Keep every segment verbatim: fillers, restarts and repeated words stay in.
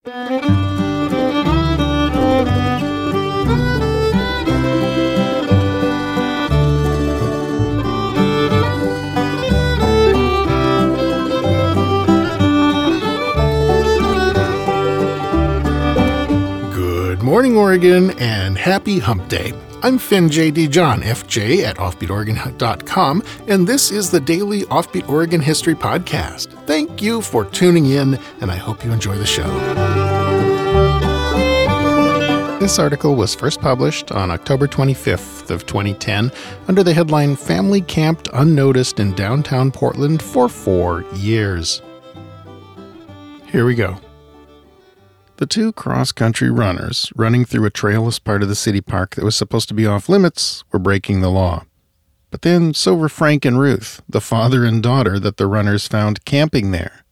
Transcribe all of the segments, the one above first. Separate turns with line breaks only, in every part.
Good morning, Oregon, and happy Hump Day. I'm Finn J D. John, F J at offbeat oregon dot com, and this is the daily Offbeat Oregon History Podcast. Thank you for tuning in, and I hope you enjoy the show. This article was first published on October twenty-fifth of twenty ten under the headline "Family Camped Unnoticed in Downtown Portland for Four Years." Here we go. The two cross-country runners running through a trailless part of the city park that was supposed to be off-limits were breaking the law. But then so were Frank and Ruth, the father and daughter that the runners found camping there.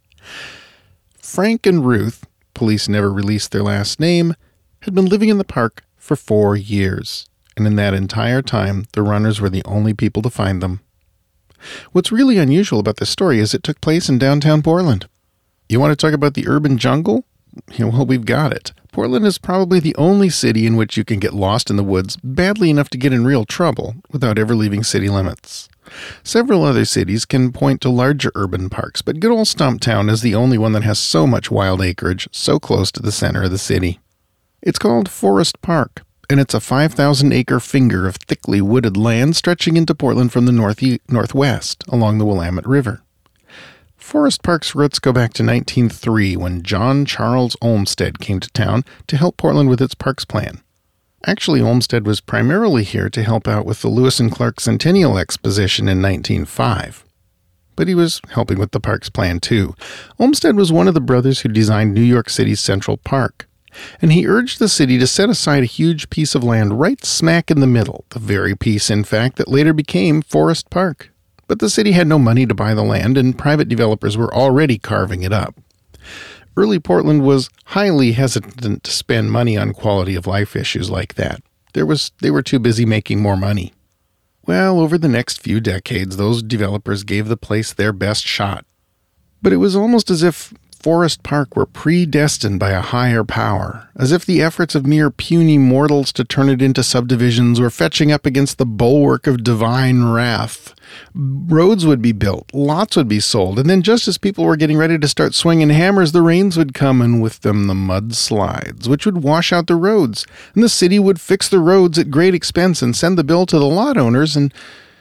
Frank and Ruth, police never released their last name, had been living in the park for four years, and in that entire time, the runners were the only people to find them. What's really unusual about this story is it took place in downtown Portland. You want to talk about the urban jungle? You know, well, we've got it. Portland is probably the only city in which you can get lost in the woods badly enough to get in real trouble without ever leaving city limits. Several other cities can point to larger urban parks, but good old Stumptown is the only one that has so much wild acreage so close to the center of the city. It's called Forest Park, and it's a five thousand acre finger of thickly wooded land stretching into Portland from the north northwest along the Willamette River. Forest Park's roots go back to nineteen oh three when John Charles Olmsted came to town to help Portland with its parks plan. Actually, Olmsted was primarily here to help out with the Lewis and Clark Centennial Exposition in nineteen oh five. But he was helping with the parks plan too. Olmsted was one of the brothers who designed New York City's Central Park, and he urged the city to set aside a huge piece of land right smack in the middle, the very piece, in fact, that later became Forest Park. But the city had no money to buy the land, and private developers were already carving it up. Early Portland was highly hesitant to spend money on quality of life issues like that. There was, they were too busy making more money. Well, over the next few decades, those developers gave the place their best shot. But it was almost as if Forest Park were predestined by a higher power, as if the efforts of mere puny mortals to turn it into subdivisions were fetching up against the bulwark of divine wrath. Roads would be built, lots would be sold, and then just as people were getting ready to start swinging hammers, the rains would come, and with them the mudslides, which would wash out the roads, and the city would fix the roads at great expense and send the bill to the lot owners, and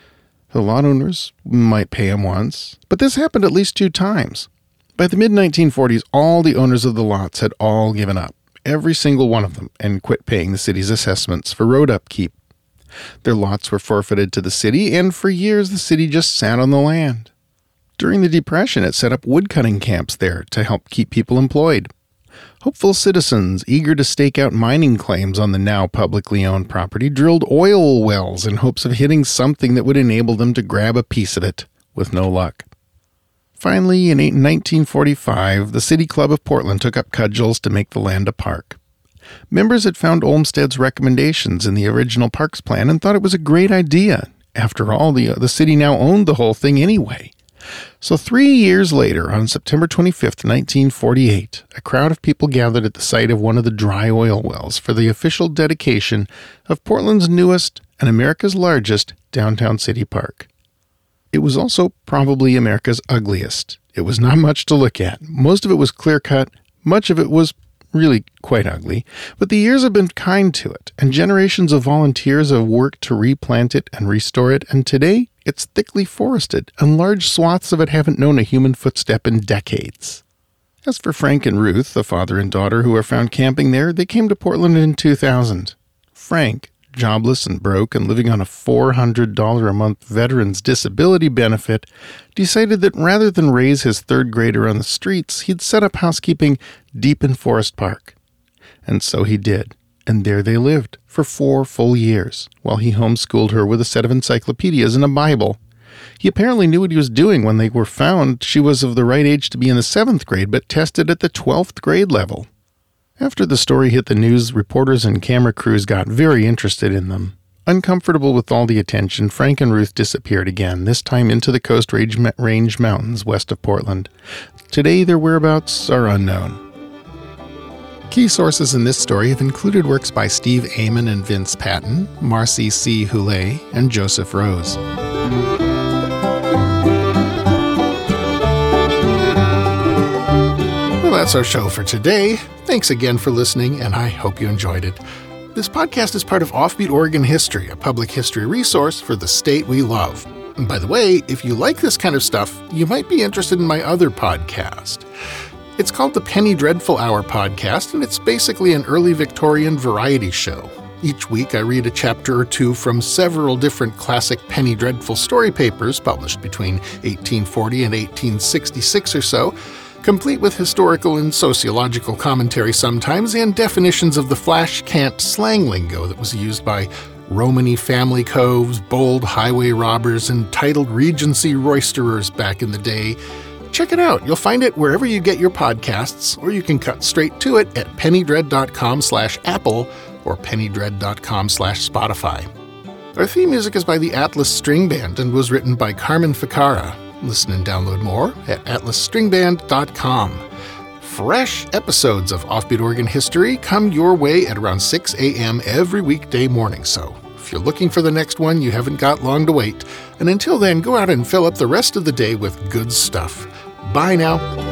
the lot owners might pay them once, but this happened at least two times. By the mid nineteen forties, all the owners of the lots had all given up, every single one of them, and quit paying the city's assessments for road upkeep. Their lots were forfeited to the city, and for years the city just sat on the land. During the Depression, it set up woodcutting camps there to help keep people employed. Hopeful citizens, eager to stake out mining claims on the now publicly owned property, drilled oil wells in hopes of hitting something that would enable them to grab a piece of it, with no luck. Finally, in nineteen forty-five, the City Club of Portland took up cudgels to make the land a park. Members had found Olmsted's recommendations in the original parks plan and thought it was a great idea. After all, the, the city now owned the whole thing anyway. So three years later, on September twenty-fifth, nineteen forty-eight, a crowd of people gathered at the site of one of the dry oil wells for the official dedication of Portland's newest and America's largest downtown city park. It was also probably America's ugliest. It was not much to look at. Most of it was clear-cut. Much of it was really quite ugly. But the years have been kind to it, and generations of volunteers have worked to replant it and restore it, and today it's thickly forested, and large swaths of it haven't known a human footstep in decades. As for Frank and Ruth, the father and daughter who were found camping there, they came to Portland in two thousand. Frank, jobless and broke and living on a four hundred dollars a month veteran's disability benefit, decided that rather than raise his third grader on the streets, he'd set up housekeeping deep in Forest Park. And so he did, and there they lived for four full years, while he homeschooled her with a set of encyclopedias and a Bible. He apparently knew what he was doing when they were found. She was of the right age to be in the seventh grade, but tested at the twelfth grade level. After the story hit the news, reporters and camera crews got very interested in them. Uncomfortable with all the attention, Frank and Ruth disappeared again, this time into the Coast Range, Range Mountains west of Portland. Today, their whereabouts are unknown. Key sources in this story have included works by Steve Amon and Vince Patton, Marcy C. Houlet, and Joseph Rose. Well, that's our show for today. Thanks again for listening, and I hope you enjoyed it. This podcast is part of Offbeat Oregon History, a public history resource for the state we love. And by the way, if you like this kind of stuff, you might be interested in my other podcast. It's called the Penny Dreadful Hour podcast, and it's basically an early Victorian variety show. Each week I read a chapter or two from several different classic Penny Dreadful story papers published between eighteen forty and eighteen sixty-six or so, complete with historical and sociological commentary sometimes, and definitions of the flash cant slang lingo that was used by Romany family coves, bold highway robbers, and titled Regency roisterers back in the day. Check it out. You'll find it wherever you get your podcasts, or you can cut straight to it at pennydread.com slash Apple or pennydread.com slash Spotify. Our theme music is by the Atlas String Band and was written by Carmen Ficara. Listen and download more at atlas string band dot com. Fresh episodes of Offbeat Oregon History come your way at around six a.m. every weekday morning, so if you're looking for the next one, you haven't got long to wait. And until then, go out and fill up the rest of the day with good stuff. Bye now.